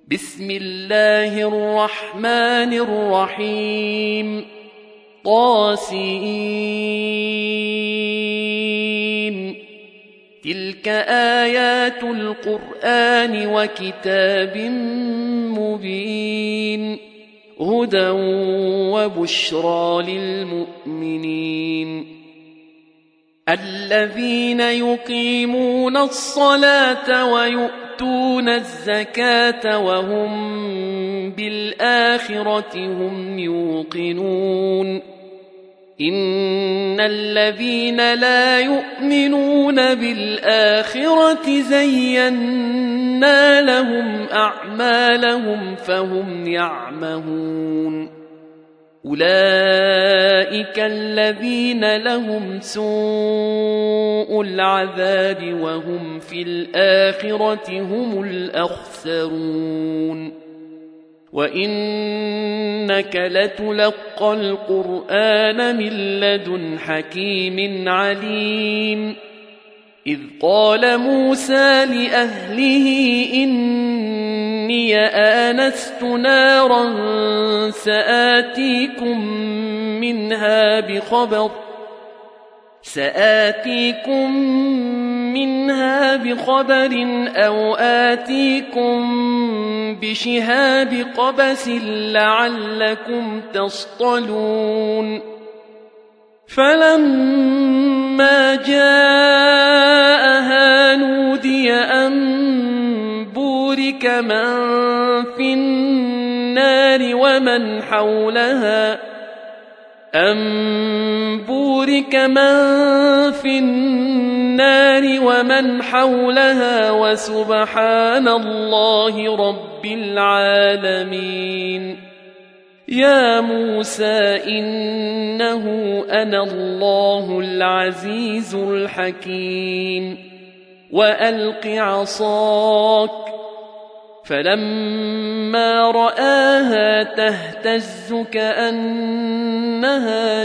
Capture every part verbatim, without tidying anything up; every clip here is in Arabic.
بسم الله الرحمن الرحيم طاسين تلك آيات القرآن وكتاب مبين هدى وبشرى للمؤمنين الذين يقيمون الصلاة ويؤتون الزكاة وهم بالآخرة هم يوقنون إن الذين لا يؤمنون بالآخرة زينا لهم أعمالهم فهم يعمهون أولئك الذين لهم سوء العذاب وهم في الآخرة هم الأخسرون وإنك لتلقى القرآن من لدن حكيم عليم إذ قال موسى لأهله إني آنست نارا سآتيكم منها بخبر سآتيكم منها بخبر أو آتيكم بشهاب قبس لعلكم تصطلون فلما جاءها نودي أن بورك من في النار ومن حولها أن بورك من في النار ومن حولها وسبحان الله رب العالمين يا موسى إنه أنا الله العزيز الحكيم وألق عصاك فلما رآها تهتز كأنها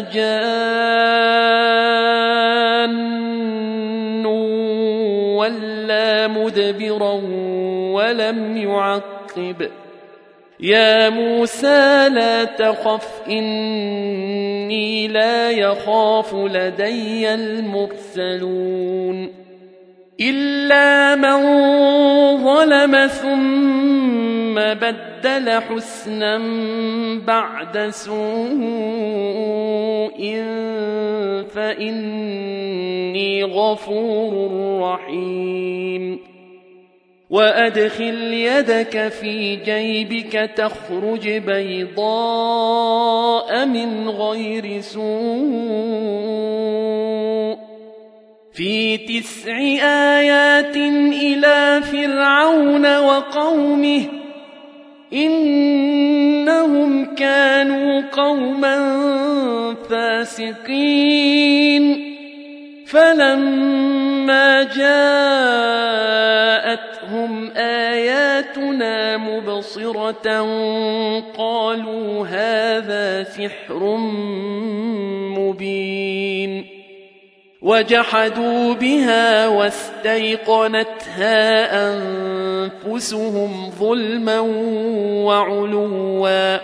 جان ولا مدبرا ولم يعقب يا موسى لا تخف إني لا يخاف لدي المرسلون إلا من ظلم ثم بدل حسنا بعد سوء فإني غفور رحيم وأدخل يدك في جيبك تخرج بيضاء من غير سوء في تسع آيات إلى فرعون وقومه إنهم كانوا قوما فاسقين فلما جاءتهم آياتنا مبصرة قالوا هذا سحر مبين وجحدوا بها واستيقنتها أنفسهم ظلما وعلوا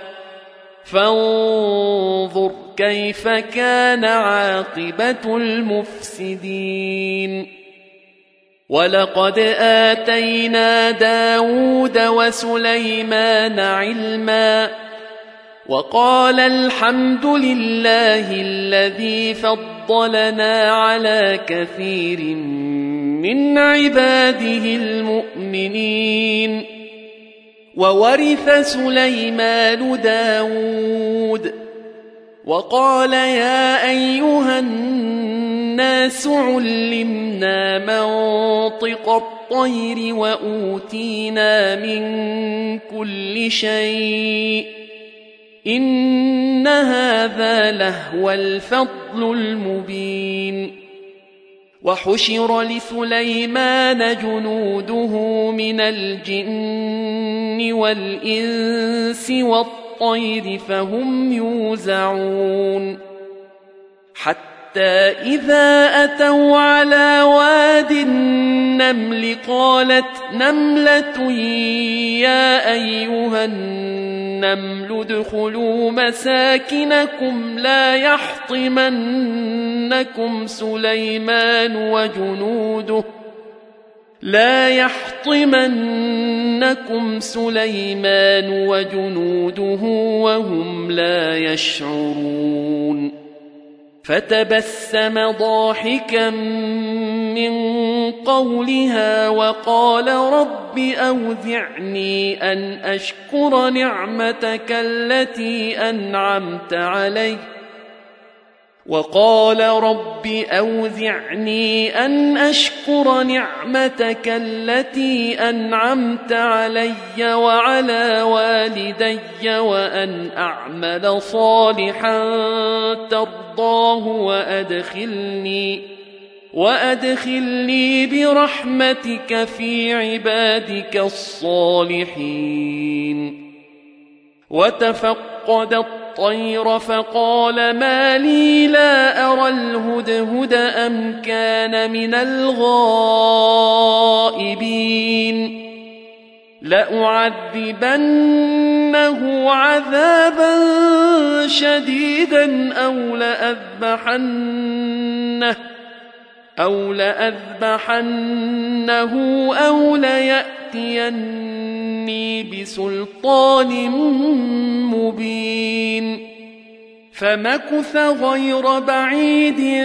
فانظر كيف كان عاقبة المفسدين ولقد آتينا داود وسليمان علما وقال الحمد لله الذي فضلنا على كثير من عباده المؤمنين وورث سليمان داود وقال يا أيها الناس علمنا منطق الطير وأوتينا من كل شيء إن هذا لهو الفضل المبين وحشر لسليمان جنوده من الجن والإنس والطير فهم يوزعون حتى حتى إذا أتوا على واد النمل قالت نملة يا أيها النمل ادخلوا مساكنكم لا يحطمنكم سليمان وجنوده لا يحطمنكم سليمان وجنوده وهم لا يشعرون فتبسم ضاحكا من قولها وقال رب أوزعني أن أشكر نعمتك التي أنعمت علي وقال رب أوزعني أن أشكر نعمتك التي أنعمت علي وعلى والدي وأن أعمل صالحا ترضاه وأدخلني وأدخلني برحمتك في عبادك الصالحين وتفقد الطير فقال ما لي لا أرى الهدهد أم كان من الغائبين لأعذبنه عذابا شديدا أو لأذبحنه أو لأذبحنه أو ليأتيني بسلطان مبين فمكث غير بعيد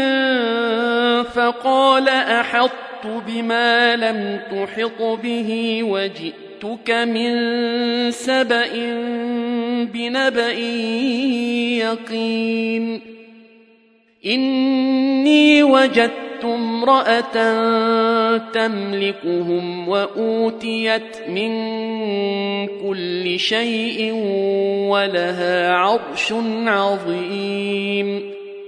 فقال أحطت بما لم تحط به وجئتك من سبأ بنبأ يقين إني وجدت امرأة تملكهم وأوتيت من كل شيء ولها عرش عظيم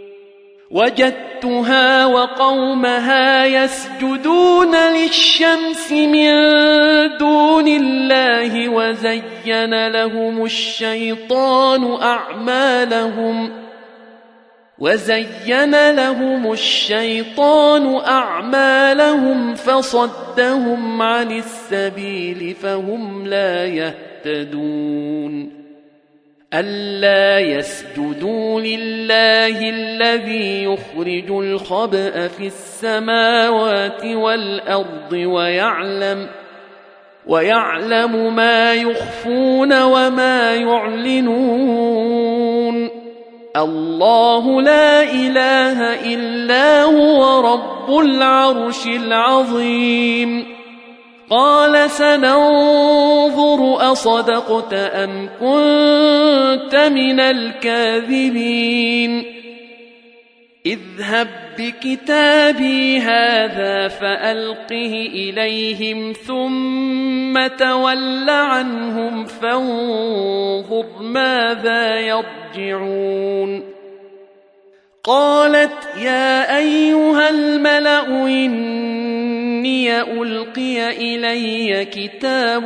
وجدتها وقومها يسجدون للشمس من دون الله وزين لهم الشيطان أعمالهم وزين لهم الشيطان أعمالهم فصدهم عن السبيل فهم لا يهتدون ألا يسجدوا لله الذي يخرج الخبأ في السماوات والأرض ويعلم ويعلم ما يخفون وما يعلنون الله لا إله إلا هو رب العرش العظيم قال سننظر أصدقت أم كنت من الكاذبين اذهب بكتابي هذا فألقه إليهم ثم تول عنهم فانظر ماذا يرجعون قالت يا أيها الملأ إني ألقي إلي كتاب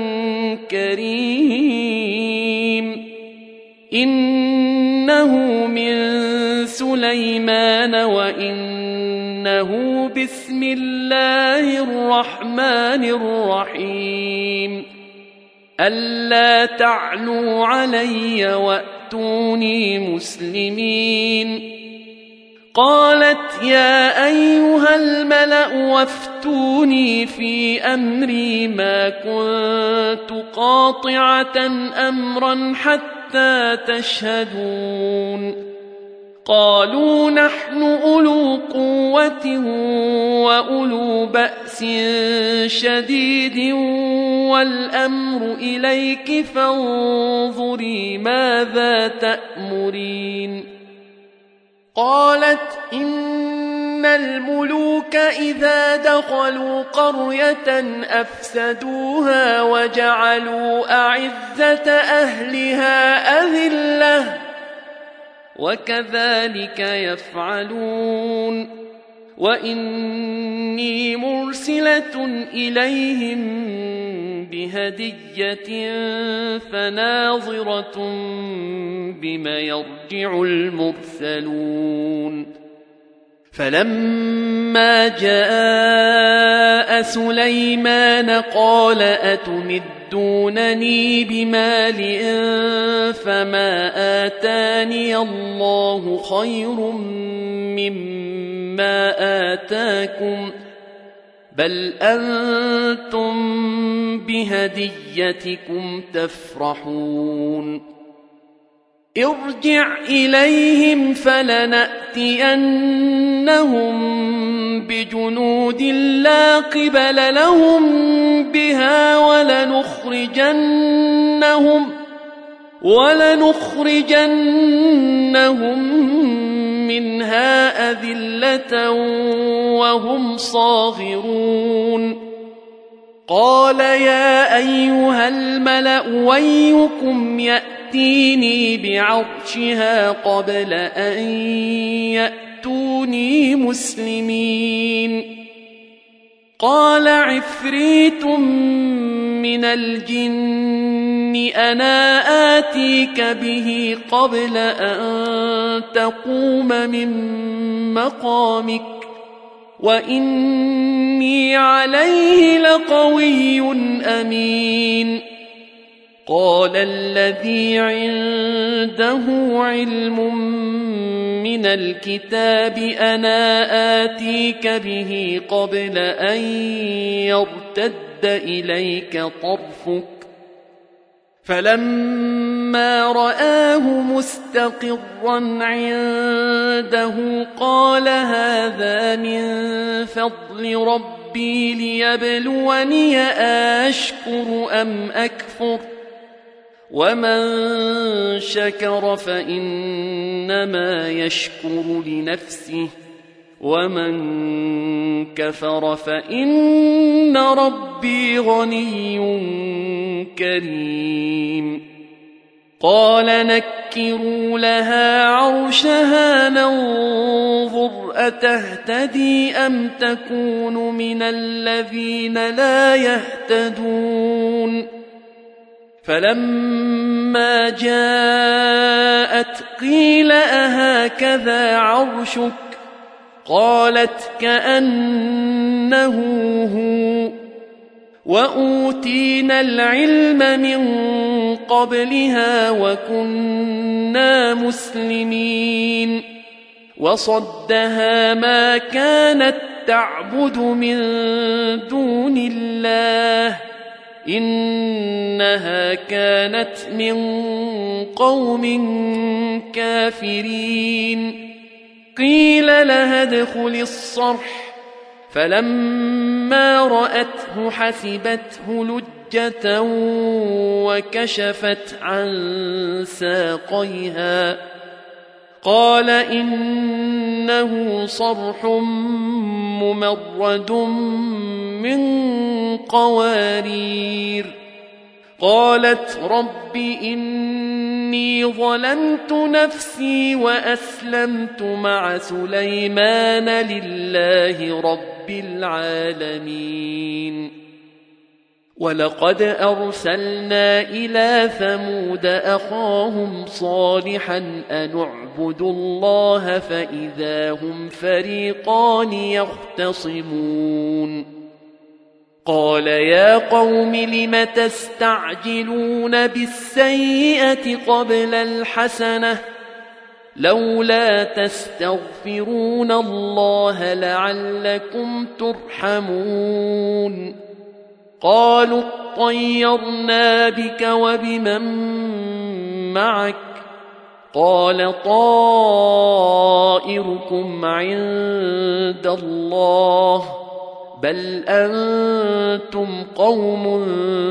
كريم إنه من سليمان وإنه بسم الله الرحمن الرحيم ألا تعلوا علي وأتوني مسلمين قالت يا أيها الملأ وافتوني في أمري ما كنت قاطعة أمرا حتى تشهدون قالوا نحن أولو قوة وأولو بأس شديد والأمر إليك فانظري ماذا تأمرين قالت إن الملوك إذا دخلوا قرية أفسدوها وجعلوا أعزة أهلها أذلة وكذلك يفعلون وإني مرسلة إليهم بهدية فناظرة بما يرجع المرسلون فلما جاء سليمان قال أتمدونني بمال فما آتاني الله خير مما آتاكم بل أنتم بهديتكم تفرحون ارجع إليهم فلنأتينهم بجنود لا قبل لهم بها ولنخرجنهم ولنخرجنهم منها أذلة وهم صاغرون قال يا أيها الملأ ويكم يأتيني بعرشها قبل أن يأتوني مسلمين قال عفريت من الجن أنا آتيك به قبل أن تقوم من مقامك وإني عليه لقوي أمين قال الذي عنده علم من الكتاب أنا آتيك به قبل أن يرتد إليك طرفك فلما رآه مستقرا عنده قال هذا من فضل ربي ليبلوني أشكر أم أكفر ومن شكر فإنما يشكر لنفسه ومن كفر فإن ربي غني كريم قال نكروا لها عرشها ننظر أتهتدي أم تكون من الذين لا يهتدون فلما جاءت قيل أهكذا عرشك قالت كأنه هو وأوتينا العلم من قبلها وكنا مسلمين وصدها ما كانت تعبد من دون الله إنها كانت من قوم كافرين قيل لها ادخل الصرح فلما رأته حسبته لجة وكشفت عن ساقيها قال إنه صرح ممرد من قوارير قالت رب إني ظلمت نفسي وأسلمت مع سليمان لله رب العالمين ولقد أرسلنا إلى ثمود أخاهم صالحا أن اعبدوا الله فإذا هم فريقان يختصمون قال يا قوم لم تستعجلون بالسيئة قبل الحسنة لولا تستغفرون الله لعلكم ترحمون قالوا اطيرنا بك وبمن معك قال طائركم عند الله بل أنتم قوم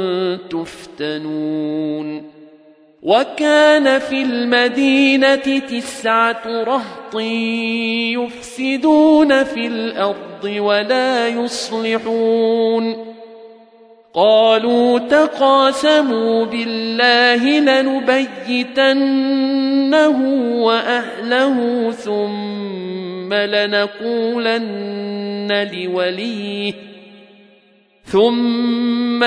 تفتنون وكان في المدينة تسعة رهط يفسدون في الأرض ولا يصلحون قالوا تقاسموا بالله لنبيتنه وأهله ثم لنقولن لوليه ثم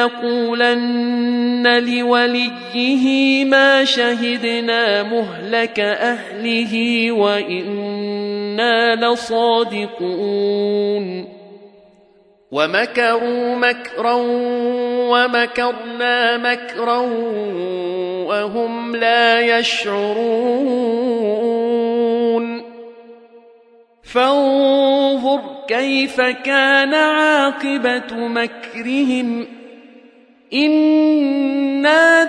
لنقولن لوليه ما شهدنا مهلك أهله وإنا إنا لصادقون ومكروا مكرا ومكرنا مكرا وهم لا يشعرون فانظر كيف كان عاقبة مكرهم إنا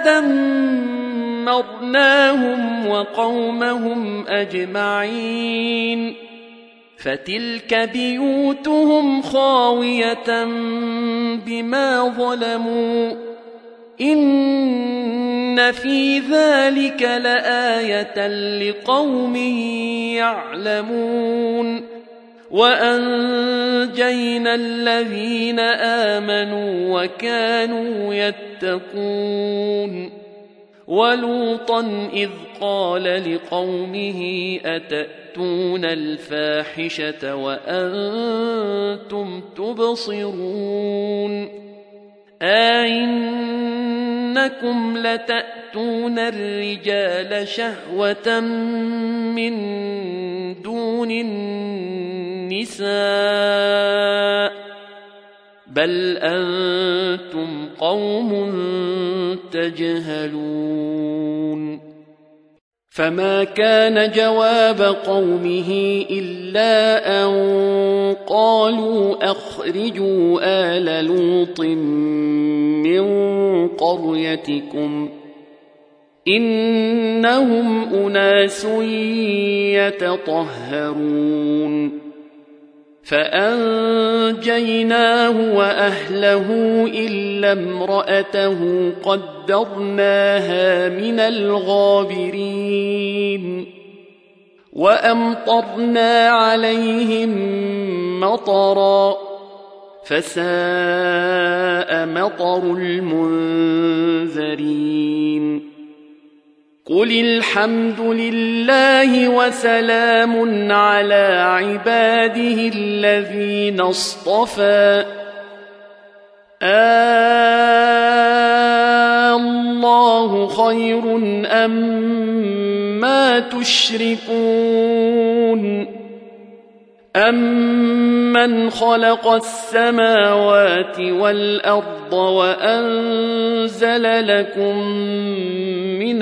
دمرناهم وقومهم أجمعين فتلك بيوتهم خاوية بما ظلموا إن في ذلك لآية لقوم يعلمون وأنجينا الذين آمنوا وكانوا يتقون ولوطا إذ قال لقومه أتأتون الفاحشة وأنتم تبصرون أئنكم لتأتون الرجال شهوة من دون النساء بل أنتم قوم تجهلون فما كان جواب قومه إلا أن قالوا أخرجوا آل لوط من قريتكم إنهم أناس يتطهرون فأنجيناه وأهله إلا امرأته قدرناها من الغابرين وأمطرنا عليهم مطرا فساء مطر المنذرين قل الحمد لله وسلام على عباده الذين اصطفى الله خير أما تشركون أمن خلق السماوات والأرض وأنزل لكم من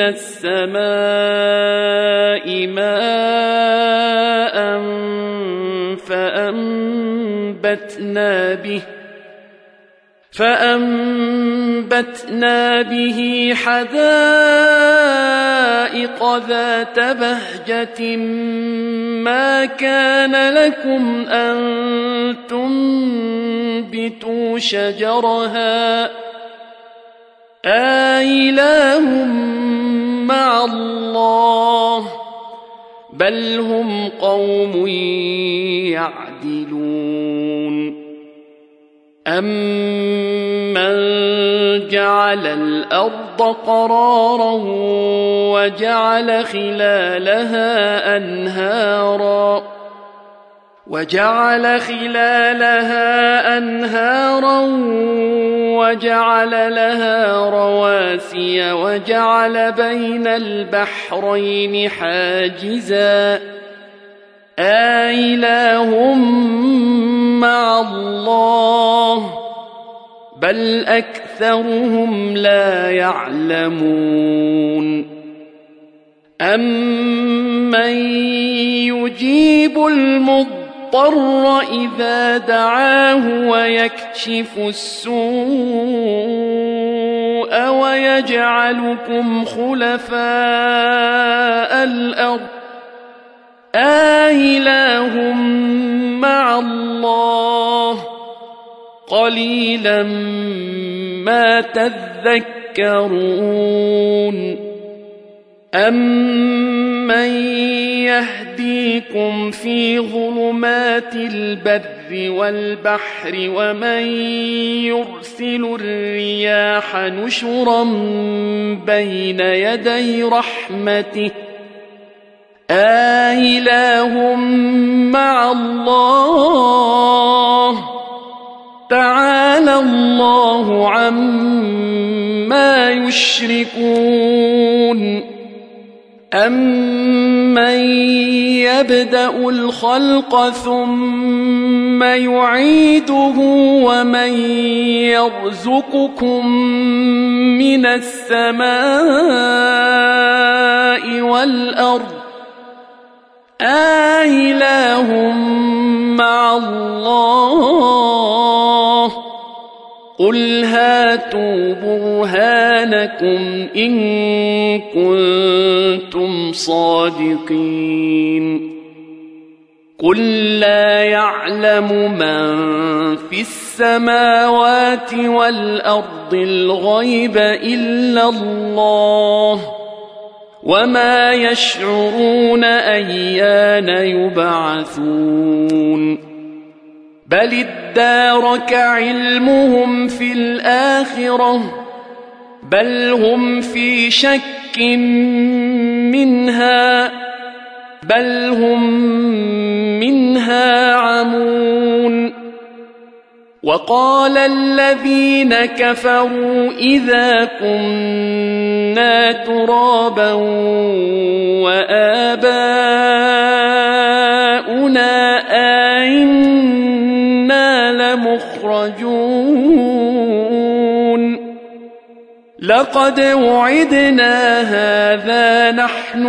السماء ماء فأنبتنا به فأنبتنا به حدائق ذات بهجة ما كان لكم أن تنبتوا شجرها أإله مع الله بل هم قوم يعدلون أمن جعل الأرض قرارا وجعل خلالها أنهارا وجعل خلالها أنهارا وجعل لها رواسي وجعل بين البحرين حاجزا أإله مع الله بل أكثرهم لا يعلمون أمن يجيب المضطر إذا دعاه ويكشف السوء ويجعلكم خلفاء الأرض أإله مع الله قليلا ما تذكرون أمن يهديكم في ظلمات البر والبحر ومن يرسل الرياح نشرا بين يدي رحمته أإله مع الله تعالى الله عما يشركون أَمَّن يَبْدَأُ الْخَلْقَ ثُمَّ يُعِيدُهُ وَمَن يَرْزُقُكُم مِّنَ السَّمَاءِ وَالْأَرْضِ أَإِلَٰهٌ مَّعَ اللَّهِ قُلْ هَاتُوا بُرْهَانَكُمْ إِن كُنتُمْ صَادِقِينَ قُل لَّا يَعْلَمُ مَن فِي السَّمَاوَاتِ وَالْأَرْضِ الْغَيْبَ إِلَّا اللَّهُ وَمَا يَشْعُرُونَ أَيَّانَ يُبْعَثُونَ بَلِ ادَّارَكَ عِلْمُهُمْ فِي الْآخِرَةِ بَلْ هُمْ فِي شَكٍّ مِّنْهَا بَلْ هُمْ مِنْهَا عَمُونَ وَقَالَ الَّذِينَ كَفَرُوا إِذَا كُنَّا تُرَابًا وَآبَاؤُنَا أَئِنَّا لَمُخْرَجُونَ لَقَدْ وُعِدْنَا هَٰذَا نَحْنُ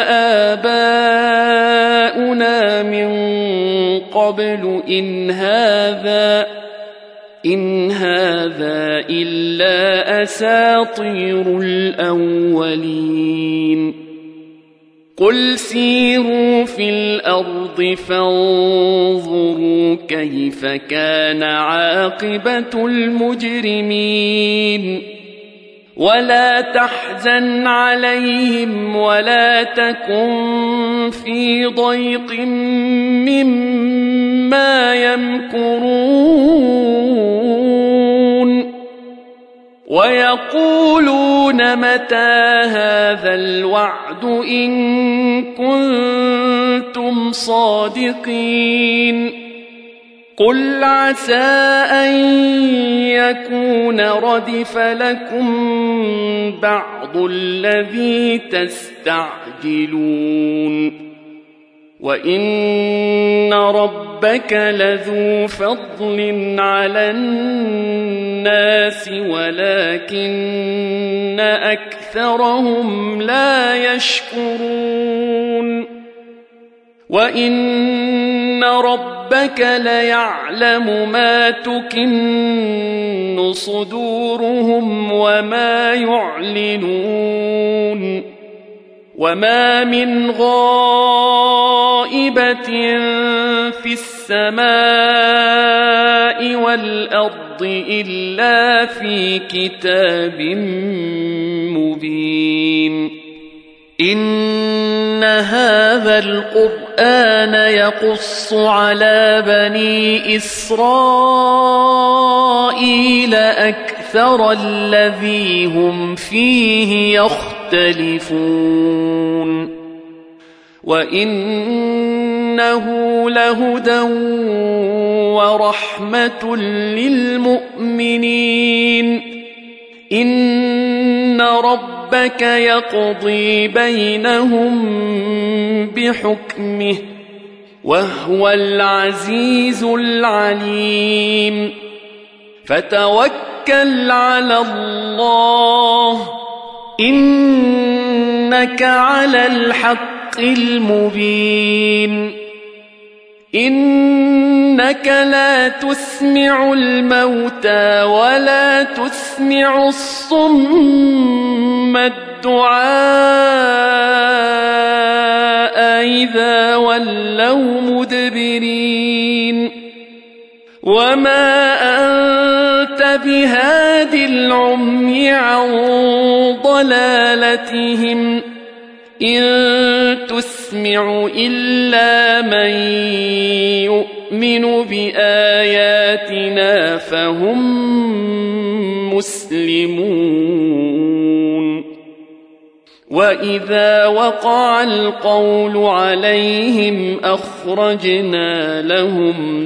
وَآبَاؤُنَا مِن قَبْلُ إِنْ هَٰذَا إِنْ هَٰذَا إِلَّا أَسَاطِيرُ الْأَوَّلِينَ قُلْ سِيرُوا فِي الْأَرْضِ فَانظُرُوا كَيْفَ كَانَ عَاقِبَةُ الْمُجْرِمِينَ وَلَا تَحْزَنْ عَلَيْهِمْ وَلَا تَكُنْ فِي ضَيْقٍ مِّمَّا يَمْكُرُونَ وَيَقُولُونَ مَتَىٰ هَٰذَا الْوَعْدُ إِن كُنتُمْ صَادِقِينَ قُلْ عَسَىٰ أَن يَكُونَ رَدِفَ لَكُم بَعْضُ الَّذِي تَسْتَعْجِلُونَ وَإِنَّ رَبَّكَ لَذُو فَضْلٍ عَلَى النَّاسِ وَلَٰكِنَّ أَكْثَرَهُمْ لَا يَشْكُرُونَ وَإِنَّ رَبَّكَ لَيَعْلَمُ مَا تُكِنُّ صُدُورُهُمْ وَمَا يُعْلِنُونَ وَمَا مِنْ غَائِبَةٍ فِي السَّمَاءِ وَالْأَرْضِ إِلَّا فِي كِتَابٍ مُّبِينٍ إِنَّ هَٰذَا الْقُرْآنَ يَقُصُّ عَلَىٰ بَنِي إِسْرَائِيلَ أَكْثَرَ الَّذِي هُمْ فِيهِ يَخْتَلِفُونَ وَإِنَّهُ لَهُدًى وَرَحْمَةٌ لِّلْمُؤْمِنِينَ إِنَّ رَبَّكَ يَقْضِي بَيْنَهُم بِحُكْمِهِ وَهُوَ الْعَزِيزُ الْعَلِيمُ فَتَوَكَّلْ عَلَى اللَّهِ إِنَّكَ عَلَى الْحَقِّ الْمُبِينِ إِنَّكَ لَا تُسْمِعُ الْمَوْتَىٰ وَلَا تُسْمِعُ الصُّمَّ الدُّعَاءَ إِذَا وَلَّوْا مُدْبِرِينَ وَمَا أَنتَ بِهَادِ الْعُمْيِ عَن ضَلَالَتِهِمْ إِن تُسْمِعُ إِلَّا مَن يُؤْمِنُ بِآيَاتِنَا فَهُم مُّسْلِمُونَ وَإِذَا وَقَعَ الْقَوْلُ عَلَيْهِمْ أَخْرَجْنَا لَهُمْ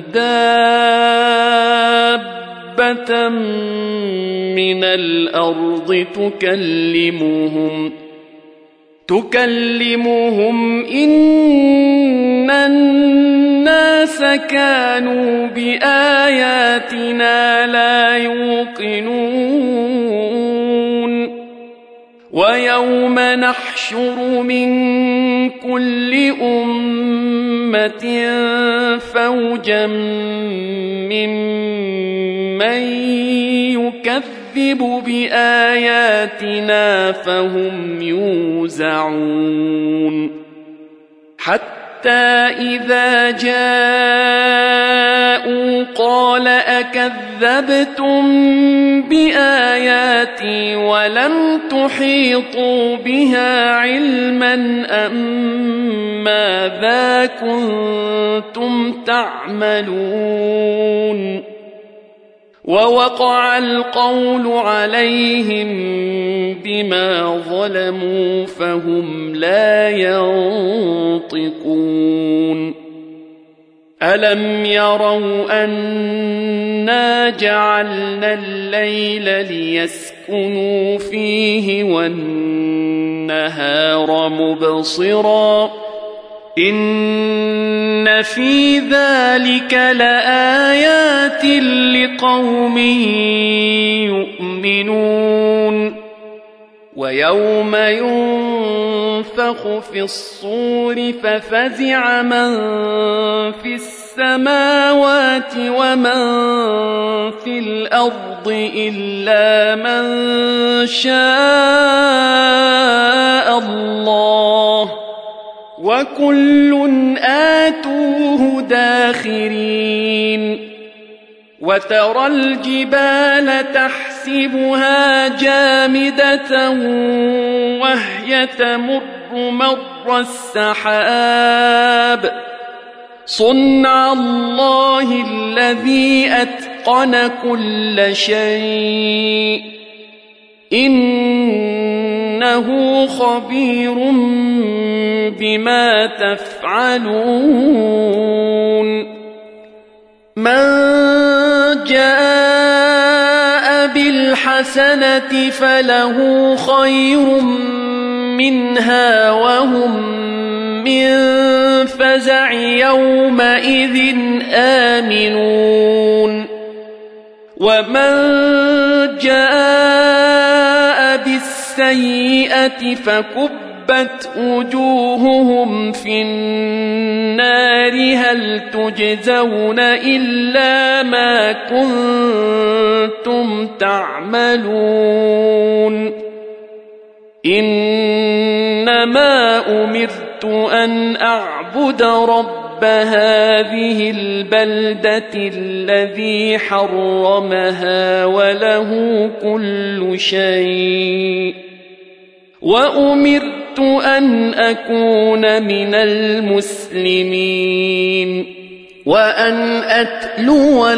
دَابَّةً مِّنَ الْأَرْضِ تُكَلِّمُهُمْ تكلمهم إن الناس كانوا بآياتنا لا يوقنون ويوم نحشر من كل أمة فوجا ممن يكذب بآياتنا فهم يوزعون حتى إذا جاءوا قال أكذبتم بآياتي ولم تحيطوا بها علما أم ماذا كنتم تعملون ووقع القول عليهم بما ظلموا فهم لا ينطقون ألم يروا أنا جعلنا الليل ليسكنوا فيه والنهار مبصرا إن في ذلك لآيات لقوم يؤمنون ويوم ينفخ في الصور ففزع من في السماوات ومن في الأرض إلا من شاء الله وكل آتوه داخرين وترى الجبال تحسبها جامدة وهي تمر مر السحاب صنع الله الذي أتقن كل شيء إنه خبير بما تفعلون من جاء بالحسنة فله خير منها وهم من فزع يومئذ آمنون ومن جاء بالسيئة فكبت وجوههم في النار هل تجزون إلا ما كنتم تعملون إنما أمرت أن أعبد رب هذه البلدة الذي حرمها وله كل شيء وأمرت أن أكون من المسلمين وأن أتلو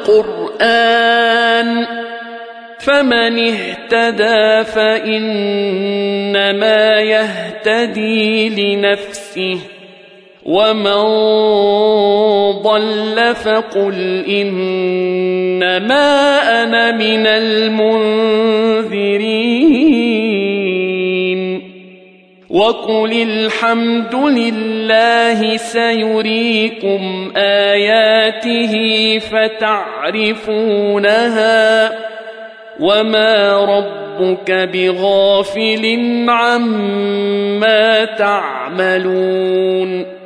القرآن فمن اهتدى فإنما يهتدي لنفسه ومن ضل فقل إنما أنا من المنذرين وقل الحمد لله سيريكم آياته فتعرفونها وما ربك بغافل عما تعملون